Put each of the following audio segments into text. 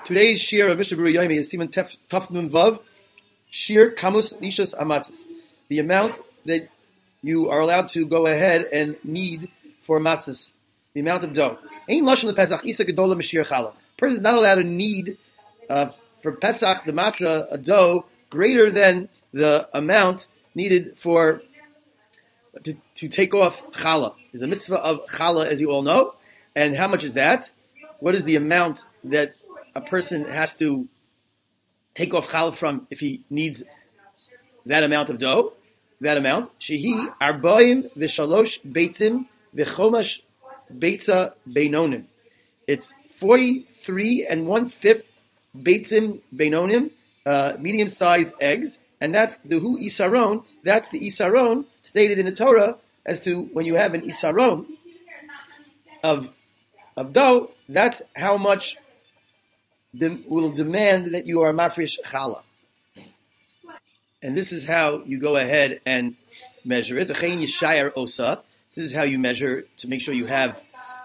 Today's shir of Mishnah Berurah Yomi is Siman Taf Nun Vav, shir kamus nishas amatzis. The amount that you are allowed to go ahead and knead for matzahs, the amount of dough. Ein lashon lePesach isa gedola mishir challah. Person is not allowed to knead for Pesach the matzah a dough greater than the amount needed for to take off challah. There's a mitzvah of challah, as you all know, and how much is that? What is the amount that a person has to take off challah from if he needs that amount of dough? That amount, shehi arbaim v'shalosh beitzim v'chomash beitza beinonim. It's 43 1/5 beitzim beinonim, medium-sized eggs, and that's the hu isaron. That's the isaron stated in the Torah as to when you have an isaron of dough. That's how much will demand that you are mafresh challah. And this is how you go ahead and measure it. V'chein yishayar osa. This is how you measure to make sure you have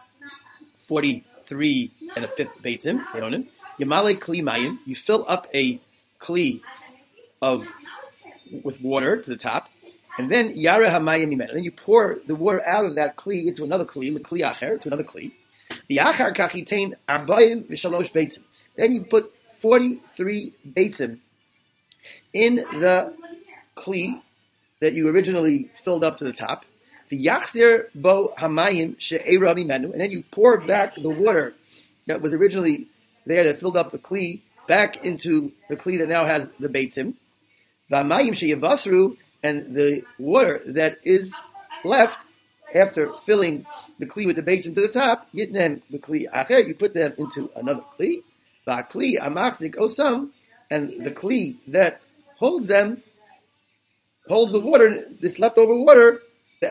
43 1/5 beitzim. Yamale kli mayim. You fill up a kli with water to the top, and then yara hamayim imen. And then you pour the water out of that kli into another kli, kli acher, to another kli. The achar kachitain arbaim v'shalosh beitzim. Then you put 43 beitzim in the kli that you originally filled up to the top. The yachzir bo hamayim she'era mimenu, and then you pour back the water that was originally there that filled up the kli back into the kli that now has the beitzim. V'hamayim she'yavasru, and the water that is left after filling the kli with the beitzim to the top, yitnem the kli acher, you put them into another kli. V'akli amachzik osam, and the kli that holds the water, this leftover water,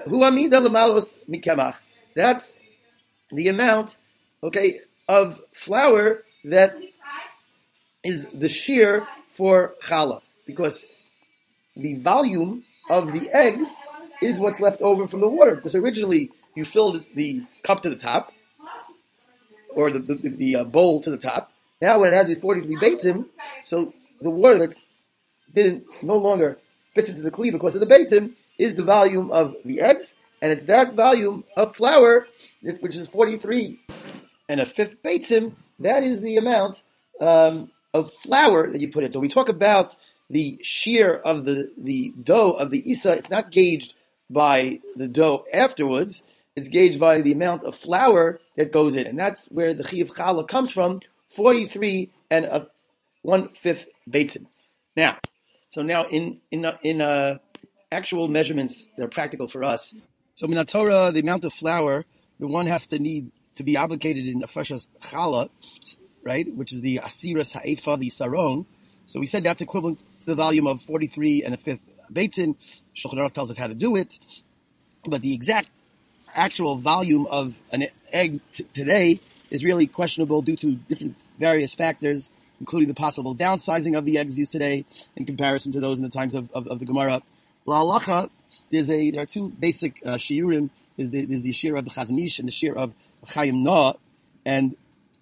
that's the amount, of flour that is the shear for challah, because the volume of the eggs is what's left over from the water, because originally you filled the cup to the top, or the bowl to the top. Now when it has these 43 beitzim, so the water that no longer fits into the kli because of the beitzim is the volume of the eggs, and it's that volume of flour, which is 43 1/5 beitzim, that is the amount of flour that you put in. So we talk about the shear of the dough of the isa. It's not gauged by the dough afterwards. It's gauged by the amount of flour that goes in, and that's where the chiyuv challah comes from. 43 1/5 beitzim. Now in actual measurements that are practical for us. So in the Torah, the amount of flour the one has to need to be obligated in afashas challah, right, which is the asiras ha'efa, the saron. So we said that's equivalent to the volume of 43 1/5 beitzim. Shulchan Aruch tells us how to do it, but the exact actual volume of an egg today is really questionable due to various factors, including the possible downsizing of the eggs used today in comparison to those in the times of the Gemara. La'alacha, there are two basic shiurim. There's the shir of the Chazon Ish and the shir of Chaim Noah, and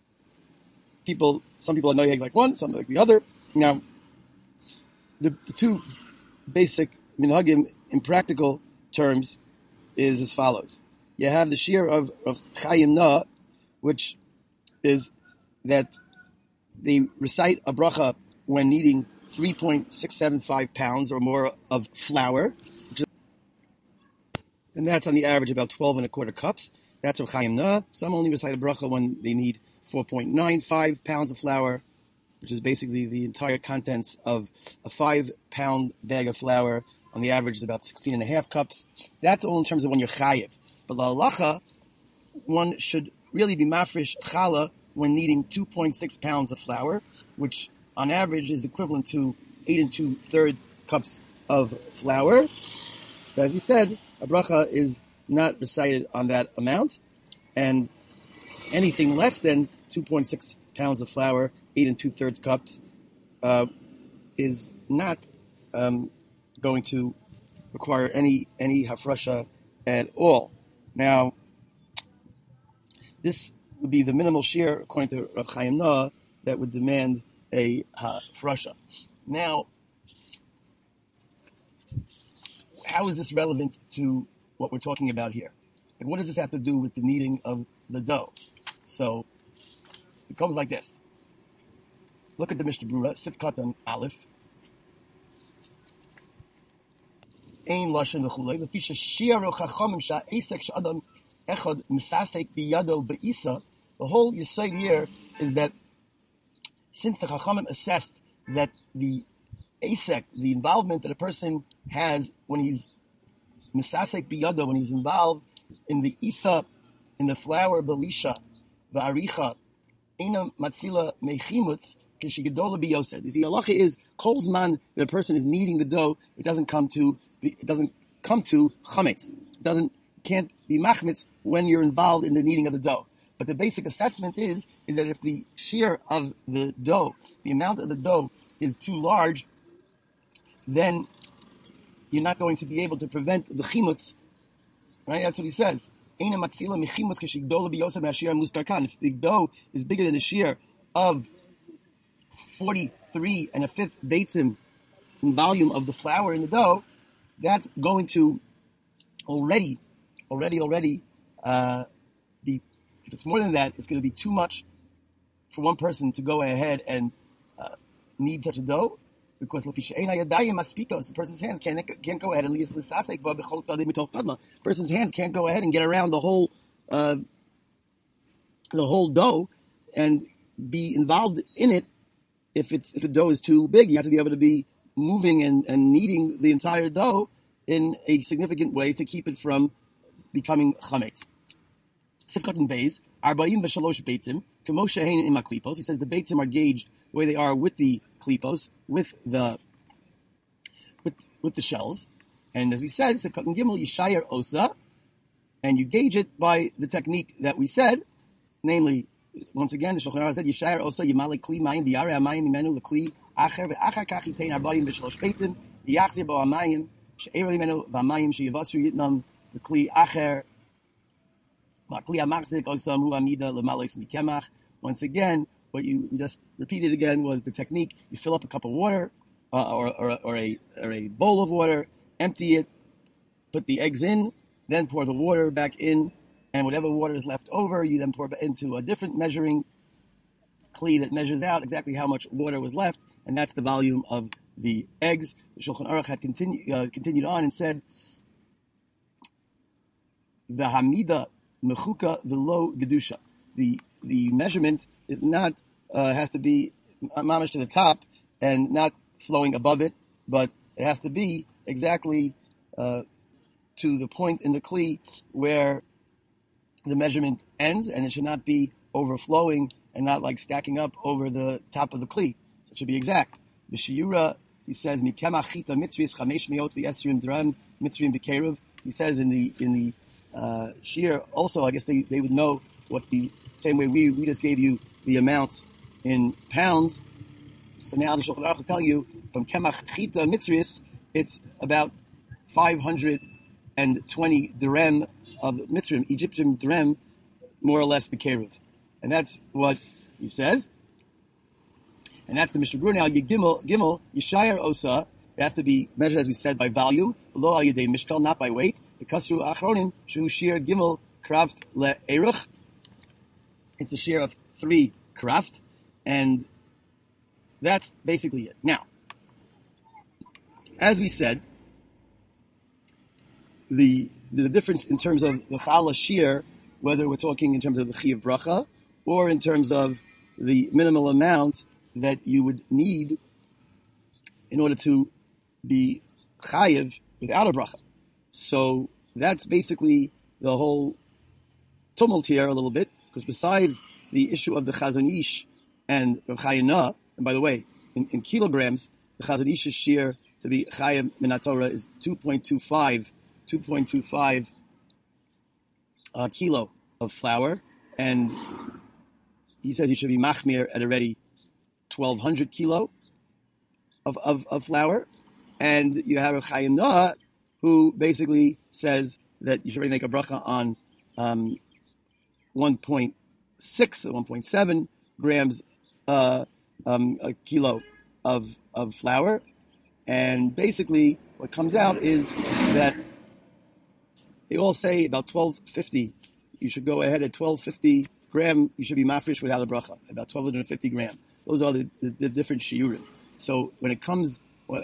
some people are noyeg like one, some like the other. Now, the two basic minhagim in practical terms is as follows. You have the shir of Chaim Noah, which is that they recite a bracha when needing 3.675 pounds or more of flour, and that's on the average about 12 1/4 cups. That's what Chaim Noah. Some only recite a bracha when they need 4.95 pounds of flour, which is basically the entire contents of a 5-pound bag of flour. On the average is about 16 1/2 cups. That's all in terms of when you're chayiv. But la'alacha, one should really be mafresh challah when needing 2.6 pounds of flour, which on average is equivalent to 8 2/3 cups of flour. But as we said, a bracha is not recited on that amount, and anything less than 2.6 pounds of flour, 8 2/3 cups, is not going to require any hafrasha at all. Now, this would be the minimal shear according to Rav Chaim Noah that would demand a frusha. Now, how is this relevant to what we're talking about here? Like, what does this have to do with the kneading of the dough? So it comes like this. Look at the Mishnah Brura, Sifkat and Aleph. Ein lashon v'chulei. Lefisha shiaru chachamim sha'esek sh'adam echad misasek biyado be'isa. The whole yesod here is that since the chachamim assessed that the asek, the involvement that a person has when he's misasek biyado, when he's involved in the isa, in the flour belisha, va'aricha, ena matzila mechimutz, kishigedola biyoser. The halacha is kol zman that a person is kneading the dough, it doesn't come to chametz. Can't be machmetz when you're involved in the kneading of the dough. But the basic assessment is that if the shear of the dough, the amount of the dough is too large, then you're not going to be able to prevent the chimutz. Right? That's what he says. If the dough is bigger than the shear of 43 and a fifth beitzim in volume of the flour in the dough, that's going to already be, if it's more than that, it's going to be too much for one person to go ahead and knead such a dough, because the person's hands can't go ahead and person's hands can't go ahead and get around the whole dough and be involved in it. If the dough is too big, you have to be able to be moving and kneading the entire dough in a significant way to keep it from becoming chametz. Sifkat and Beis, 43 beitzim, k'moshe hein im klipos. He says the beitzim are gauged the way they are with the klipos, with the shells. And as we said, Sifkat and Gimel, yishayer osa, and you gauge it by the technique that we said, namely, once again, the Shulchan Aruch said, yishayer osa yimale kli mayim v'yare hamayim imenu lekli acher ve'achar kach yitein 43 beitzim v'yachzir bo hamayim she'eru imenu v'hamayim she'yavasru yitnam lekli acher. Once again, what you just repeated again was the technique. You fill up a cup of water or a bowl of water, empty it, put the eggs in, then pour the water back in, and whatever water is left over, you then pour into a different measuring kli that measures out exactly how much water was left, and that's the volume of the eggs. The Shulchan Aruch had continued on and said, the hamida mechuka v'lo gedusha. The measurement is not has to be mamish to the top and not flowing above it, but it has to be exactly to the point in the kli where the measurement ends, and it should not be overflowing and not like stacking up over the top of the kli. It should be exact. B'shiyura, he says mikemach chita mitzvahs chamesh meot v'esrim dram mitzvahim b'keruv. He says in the shear also, I guess they would know what the same way we just gave you the amounts in pounds. So now the Shulchan Aruch is telling you from kemach chita mitzvahs, it's about 520 dirhem of mitzvahim, Egyptian dirhem, more or less b'keruv, and that's what he says. And that's the Mishnah Brura. Now Gimel Yishayer Osa, it has to be measured, as we said, by volume, lo al yedei mishkal, not by weight. The kasru achronim shu shir Gimel kraft le'eruch. It's the share of 3 kraft, and that's basically it. Now, as we said, the difference in terms of the challah shear, whether we're talking in terms of the chi of bracha or in terms of the minimal amount that you would need in order to be chayiv without a bracha. So that's basically the whole tumult here a little bit, because besides the issue of the Chazon Ish and Rav Chayana, and by the way, in kilograms, the Chazon Ish's shear to be chayiv min Torah is 2.25 kilo of flour, and he says you should be machmir at already 1,200 kilo of flour, and you have a Chaim Noah who basically says that you should already make a bracha on 1.6 or 1.7 grams a kilo of flour, and basically what comes out is that they all say about 1250. You should go ahead at 1250 gram. You should be mafresh without a bracha. About 1250 gram. Those are the different shiurim. So when it comes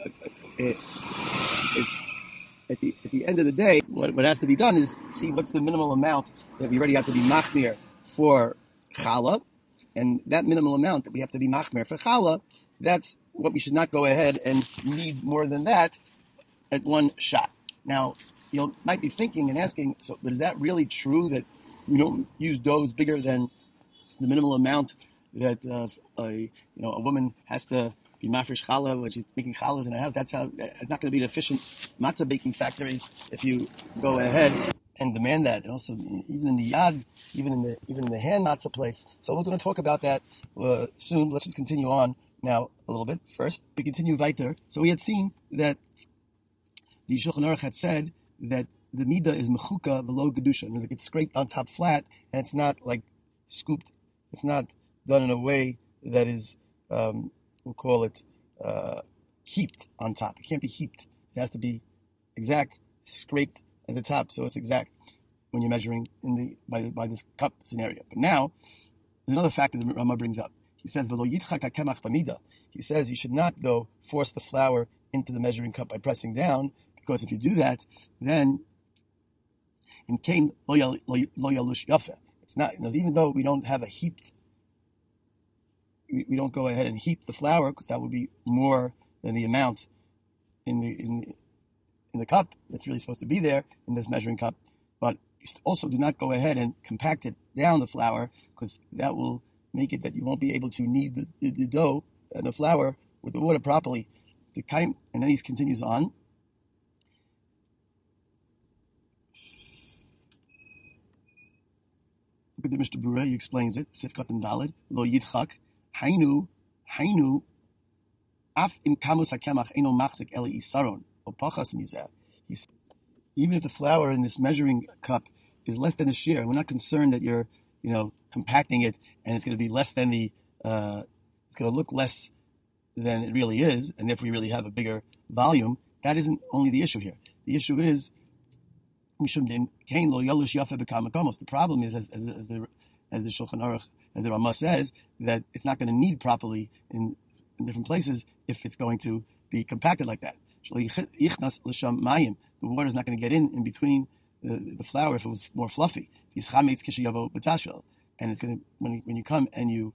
at the end of the day, what has to be done is see what's the minimal amount that we already have to be machmir for challah, and that minimal amount that we have to be machmir for challah, that's what we should not go ahead and need more than that at one shot. Now, you might be thinking and asking, so but is that really true that we don't use doughs bigger than the minimal amount that a woman has to be mafresh challah when she's making challahs in her house? That's how it's not going to be an efficient matzah baking factory if you go ahead and demand that. And also, even in the yad, even in the hand matzah place. So we're going to talk about that soon. Let's just continue on now a little bit. First, we continue weiter. So we had seen that the Shulchan Aruch had said that the midah is mechuka below kedusha, and it gets scraped on top flat, and it's not like scooped. It's not done in a way that is, we'll call it, heaped on top. It can't be heaped. It has to be exact, scraped at the top, so it's exact when you're measuring by this cup scenario. But now, there's another factor that Rama brings up. He says, "V'lo yitchak hakemach b'midah." He says you should not, though, force the flour into the measuring cup by pressing down, because if you do that, then in kain lo yalush yafe. It's not, even though we don't have a heaped, we don't go ahead and heap the flour, because that would be more than the amount in the cup that's really supposed to be there in this measuring cup. But you also do not go ahead and compact it down the flour, because that will make it that you won't be able to knead the dough and the flour with the water properly. And then he continues on. Look at the Mishnah Berurah, he explains it. Sifkat and Daled, lo yidchak, hainu, af im kamus hakemach eno machzik eli isaron, o pachas mizeh. Even if the flour in this measuring cup is less than the shear, and we're not concerned that you're, compacting it and it's going to be less than it's going to look less than it really is, and therefore you really have a bigger volume. That isn't only the issue here. The issue is the problem is, as the Shulchan Aruch, as the Ramah says, that it's not going to knead properly in different places if it's going to be compacted like that. The water is not going to get in between the flour if it was more fluffy. And it's going to when you come and you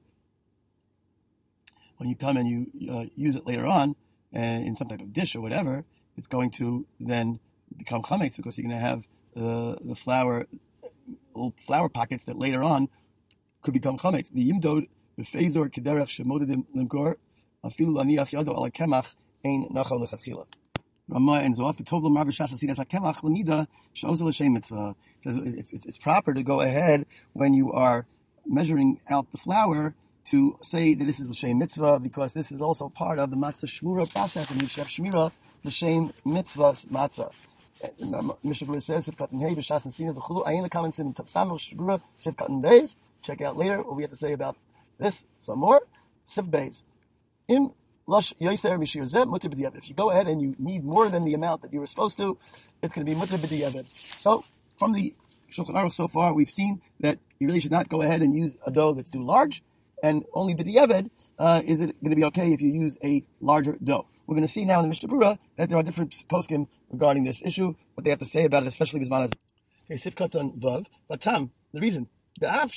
use it later on in some type of dish or whatever, it's going to then become chametz, because you're going to have the flour, little flour pockets that later on could become chametz. The yimdod befezor kederach shemodedim limkor afilu laniach yado ala kemach ein nachal lechatchila. Ramah ends off the tovla mar b'shas asidas hakemach l'nida shows l'shem mitzvah. Says it's proper to go ahead when you are measuring out the flour to say that this is l'shem mitzvah, because this is also part of the matzah shmura process, and you should have shmira l'shem mitzvah's matzah. Mishnah Berurah says, "Sifkat hey b'shas and sina v'chulu." Ayin the comments in Tapsam Berurah Sifkat Beis. Check out later what we have to say about this. Some more Sif Beis. Im lush yoser mishir zeh mutter b'diavad. If you go ahead and you need more than the amount that you were supposed to, it's going to be mutter b'diavad. So from the Shulchan Aruch so far, we've seen that you really should not go ahead and use a dough that's too large, and only b'diavad is it going to be okay if you use a larger dough. We're going to see now in the Mishnah Berurah that there are different poskim regarding this issue, what they have to say about it, especially Bisman as. Okay, Sifkat on Vav. Latam, the reason. And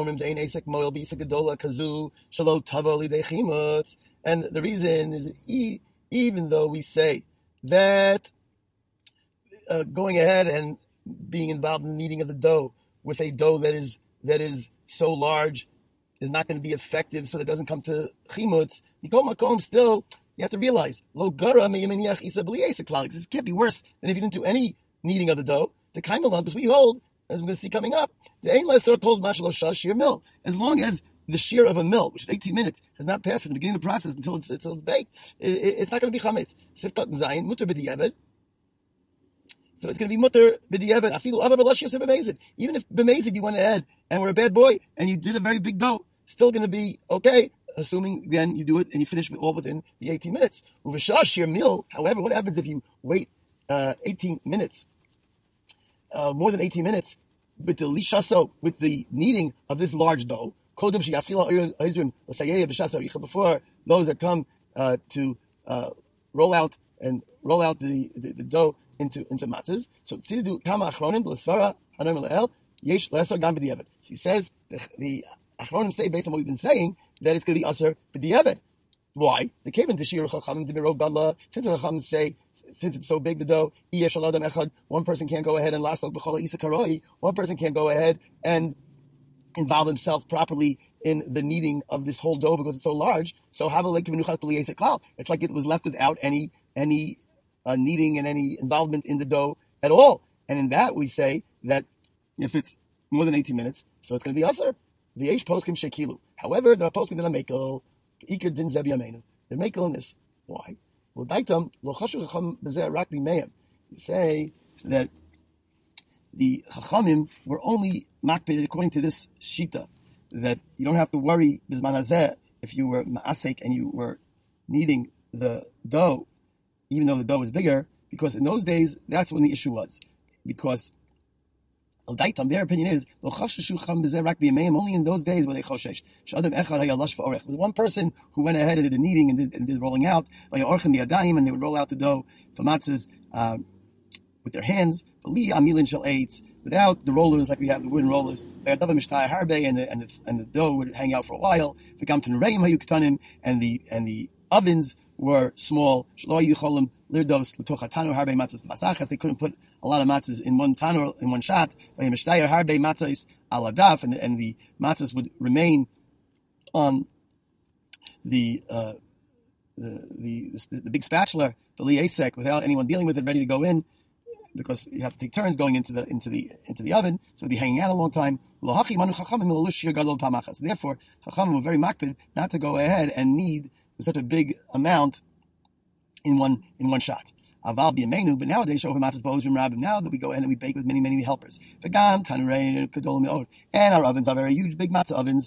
the reason is even though we say that going ahead and being involved in the kneading of the dough with a dough that is so large is not going to be effective, so that it doesn't come to chimutz, still you have to realize, lo gara this can't be worse than if you didn't do any kneading of the dough. The kaimalan, because we hold, as we're going to see coming up, the ain lesser calls machalo shear mill. As long as the shear of a mill, which is 18 minutes, has not passed from the beginning of the process until it's baked, it's not going to be chametz. Sifkat zayin mutter b'diavad. So it's going to be mutter b'diavad. Afilu ava v'lash yosef b'mezid. Even if b'mezid you went ahead and were a bad boy and you did a very big dough, still going to be okay. assuming then you do it and you finish all within the 18 minutes. Uvashah shir meal. However, what happens if you wait 18 minutes, more than 18 minutes, with the lishaso, with the kneading of this large dough? Before those that come to roll out the dough into matzahs. So tzidu kama achronim b'lesvara hanom le'el yesh le'asar gam b'diavad. She says the achronim say, based on what we've been saying, that it's going to be asar b'diavad. Why? The cave to shir chachamim d'mirov gadla. Since the chachamim say, since it's so big, the dough, one person can't go ahead and lasok b'chol isa karoi. One person can't go ahead and involve himself properly in the kneading of this whole dough because it's so large. So it's like it was left without any kneading and any involvement in the dough at all. And in that we say that if it's more than 18 minutes, so it's going to be asr. V'yesh poskim shekilu. However, the poskim in a mekel ikar din zeb yameinu. They're mekel in this. Why? Well, daitam lo chashu chacham b'zeh rak b'meim. You say that the chachamim were only makbid according to this shita, that you don't have to worry bizman hazeh if you were ma'asek and you were kneading the dough, even though the dough was bigger, because in those days that's when the issue was. Because their opinion is only in those days were they choshesh. There was one person who went ahead and did the kneading and did rolling out, and they would roll out the dough for matzahs with their hands, without the rollers like we have the wooden rollers. And the dough would hang out for a while. And the ovens were small. They couldn't put a lot of matzahs in one tanur, in one shot. And the matzahs would remain on the big spatula, the liasek, without anyone dealing with it, ready to go in, because you have to take turns going into the oven, so it'd be hanging out a long time. Therefore, Chachamim were very makbid not to go ahead and knead such a big amount in one shot. But nowadays, now that we go ahead and we bake with many helpers, and our ovens are very huge, big matzah ovens,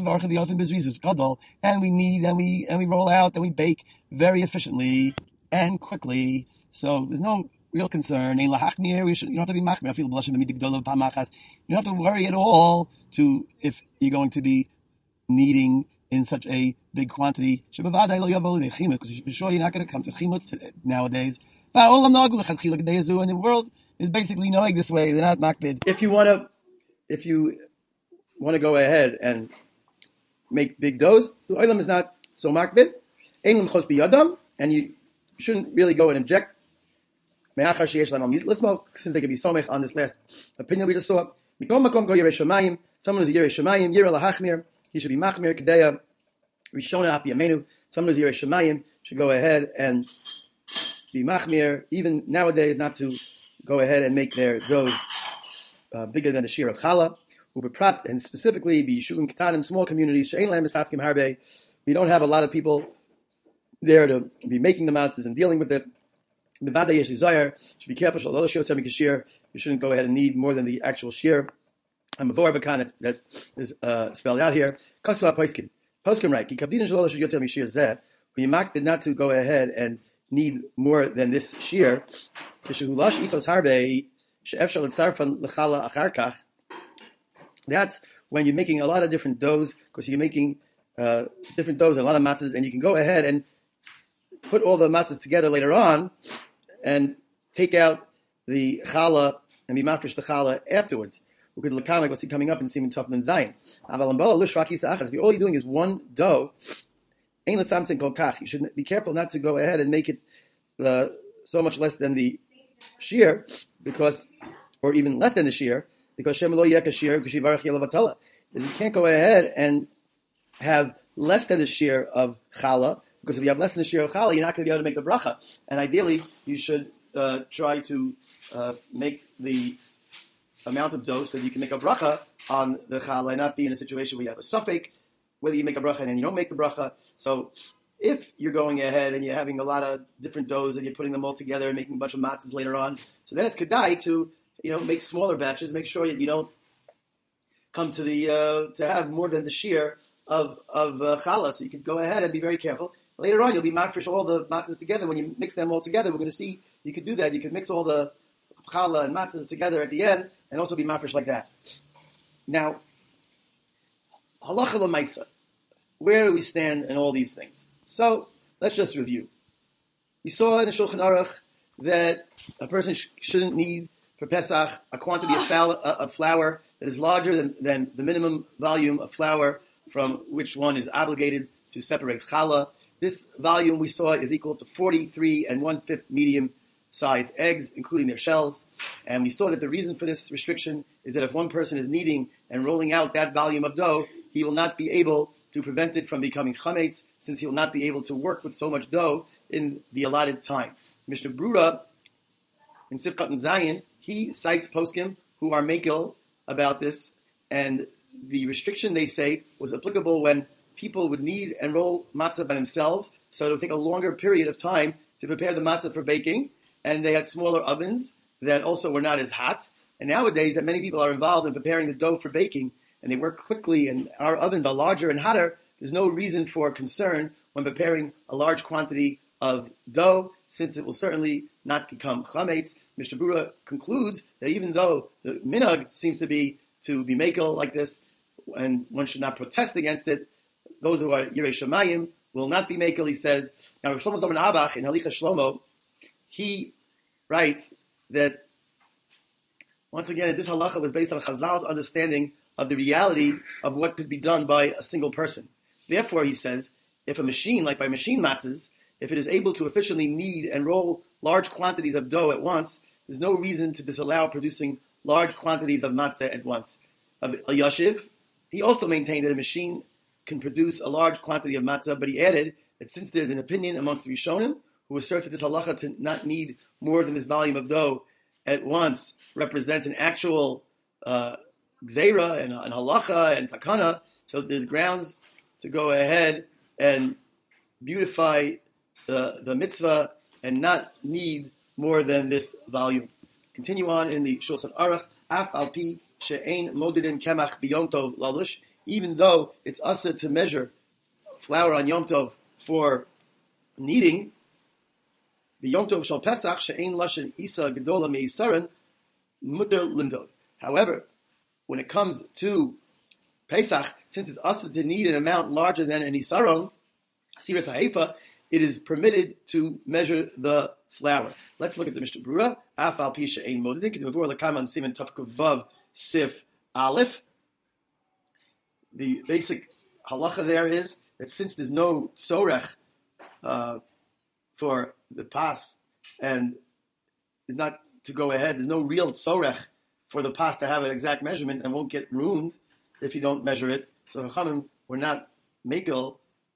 and we knead and we roll out and we bake very efficiently and quickly. So there's no real concern. You don't have to be machmir. You don't have to worry at all if you're going to be kneading in such a big quantity. Because you're sure you're not going to come to chimutz nowadays. And the world is basically knowing this way. They're not makbid. If you want to go ahead and make big doughs, the oilam is not so makbid. And you shouldn't really go and inject. Since they can be somech on this last opinion we just saw. Someone who's Yerei Shemayim, Yira Lahachmir, he should be Machmir, Kedeya, Rishona Api Amenu. Someone who's Yerei Shemayim should go ahead and be Machmir, even nowadays, not to go ahead and make their doughs bigger than the shear of Challah, and specifically be Yeshuvim Ketanim, small communities, She'ein Lahem Misaskim Harbe. We don't have a lot of people there to be making the matzahs and dealing with it. Should be careful. You shouldn't go ahead and knead more than the actual shear. I'm a vorbakan that is spelled out here. Poskim right. When you makbid not to go ahead and knead more than this shear. That's when you're making a lot of different doughs, because you're making different doughs and a lot of matzahs, and you can go ahead and put all the matzahs together later on and take out the challah and be mafresh the challah afterwards. We could look like what's coming up in Siman Tov and Zayin. All you're doing is one dough. You should be careful not to go ahead and make it so much less than the shear, or even less than the shear, because Shem lo yek shear because you can't go ahead and have less than the shear of challah. Because if you have less than the shear of challah, you're not going to be able to make the bracha. And ideally, you should try to make the amount of dough so that you can make a bracha on the challah, and not be in a situation where you have a suffix, whether you make a bracha and then you don't make the bracha. So if you're going ahead and you're having a lot of different doughs and you're putting them all together and making a bunch of matzahs later on, so then it's kedai to make smaller batches, make sure that you don't come to the to have more than the shear of challah. So you could go ahead and be very careful. Later on, you'll be mafresh all the matzahs together. When you mix them all together, we're going to see you could do that. You could mix all the challah and matzahs together at the end, and also be mafresh like that. Now, halacha l'maisa. Where do we stand in all these things? So let's just review. We saw in the Shulchan Aruch that a person shouldn't need for Pesach a quantity of flour that is larger than the minimum volume of flour from which one is obligated to separate challah. This volume we saw is equal to 43 1/5 medium-sized eggs, including their shells. And we saw that the reason for this restriction is that if one person is kneading and rolling out that volume of dough, he will not be able to prevent it from becoming chametz, since he will not be able to work with so much dough in the allotted time. Mishnah Brura, in Sifkat and Zayin, he cites poskim who are makel about this, and the restriction, they say, was applicable when people would knead and roll matzah by themselves, so it would take a longer period of time to prepare the matzah for baking, and they had smaller ovens that also were not as hot. And nowadays, that many people are involved in preparing the dough for baking, and they work quickly, and our ovens are larger and hotter, there's no reason for concern when preparing a large quantity of dough, since it will certainly not become chametz. Mishnah Brura concludes that even though the minhag seems to be makel like this, and one should not protest against it, those who are Yirei Shemayim will not be makel, he says. Now, Rav Shlomo Zalman Auerbach in Halicha Shlomo, he writes that, once again, this halacha was based on Chazal's understanding of the reality of what could be done by a single person. Therefore, he says, if a machine, like by machine matzahs, if it is able to efficiently knead and roll large quantities of dough at once, there's no reason to disallow producing large quantities of matzah at once. Of Yashiv, he also maintained that a machine can produce a large quantity of matzah, but he added that since there's an opinion amongst the Rishonim who asserts that this halacha to not need more than this volume of dough at once represents an actual gzeira and halacha and takana, so there's grounds to go ahead and beautify the mitzvah and not need more than this volume. Continue on in the Shulchan Aruch, af al pi she'ein modidin kemach b'yom tov lalush, even though it's usher to measure flour on Yom Tov for kneading, the Yom Tov shal Pesach she'ein lashen isa gedola me'isaran muter limdod. However, when it comes to Pesach, since it's usher to knead an amount larger than an isaron, siras ha'efa, it is permitted to measure the flour. Let's look at the Mishnah Brura. Af al pi she'ein modidin kedivur lekaman siman tafkuf vav sif aleph. The basic halacha there is that since there's no sorech for the pas, and is not to go ahead, there's no real sorech for the pas to have an exact measurement and won't get ruined if you don't measure it. So Chachamim were not makel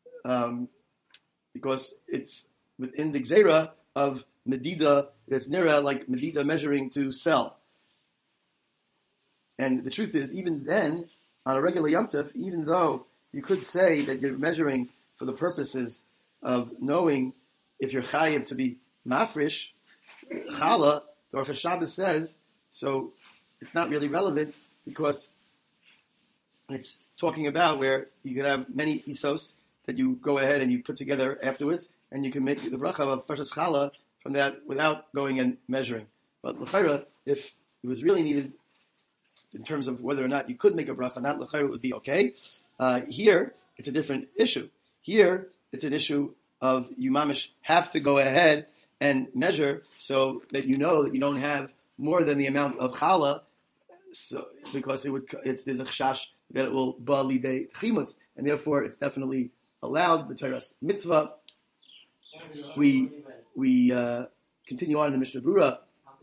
because it's within the gzeira of medida that's nira, like medida measuring to sell. And the truth is, even then, on a regular Yom Tov, even though you could say that you're measuring for the purposes of knowing if you're chayiv to be mafrish, challah, the Rosh Hashanah says, so it's not really relevant because it's talking about where you could have many isos that you go ahead and you put together afterwards, and you can make the bracha of Farshas Challah from that without going and measuring. But l'chayra, if it was really needed in terms of whether or not you could make a bracha, not l'chayra, it would be okay. Here, it's a different issue. Here, it's an issue of you mamish have to go ahead and measure so that you know that you don't have more than the amount of challah, so because there's a chash that it will ba lidei chimutz, and therefore it's definitely allowed. B'teras mitzvah. We continue on in the Mishnah Brura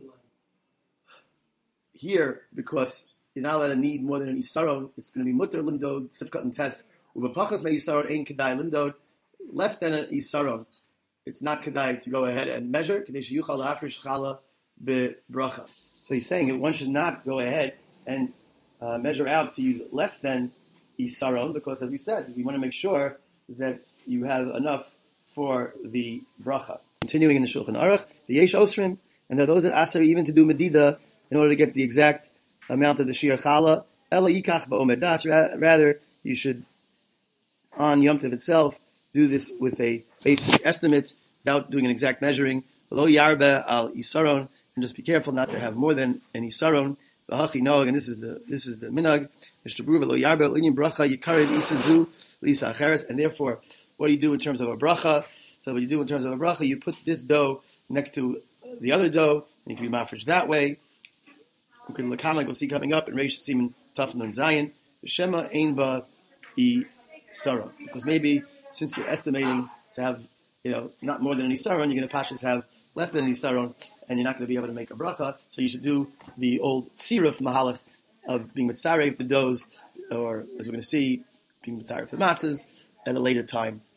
here because you're not allowed to need more than an isaron. It's going to be mutter limdod sifkat and tes ubapachas me isaron ein kedai limdod, less than an isaron. It's not kedai to go ahead and measure. Kadesh yuchal la'afrish challah bebracha. So he's saying that one should not go ahead and measure out to use less than isaron, because as we said, we want to make sure that you have enough for the bracha. Continuing in the Shulchan Aruch, the yesh osrim, and there are those that aser even to do medida in order to get the exact amount of the shir challah. Ela yikach ba'omed das. Rather, you should on Yom Tov itself, do this with a basic estimate without doing an exact measuring. Lo yarbe al isaron, and just be careful not to have more than an isaron. V'hachi nog, and this is the minhag. Lo yarbe l'inyan bracha yikarev isazu lisa acheres, and therefore, what do you do in terms of a bracha? So what you do in terms of a bracha, you put this dough next to the other dough, and you can be mafresh that way. You can look like we'll see coming up in Reish Siman Tafan and Zion. Shema ein ba isaron, because maybe since you're estimating to have not more than an isaron, you're going to pashas have less than an isaron, and you're not going to be able to make a bracha. So you should do the old siruf mahalach of being mitzarev the doughs, or as we're going to see, being mitzarev the matzahs at a later time.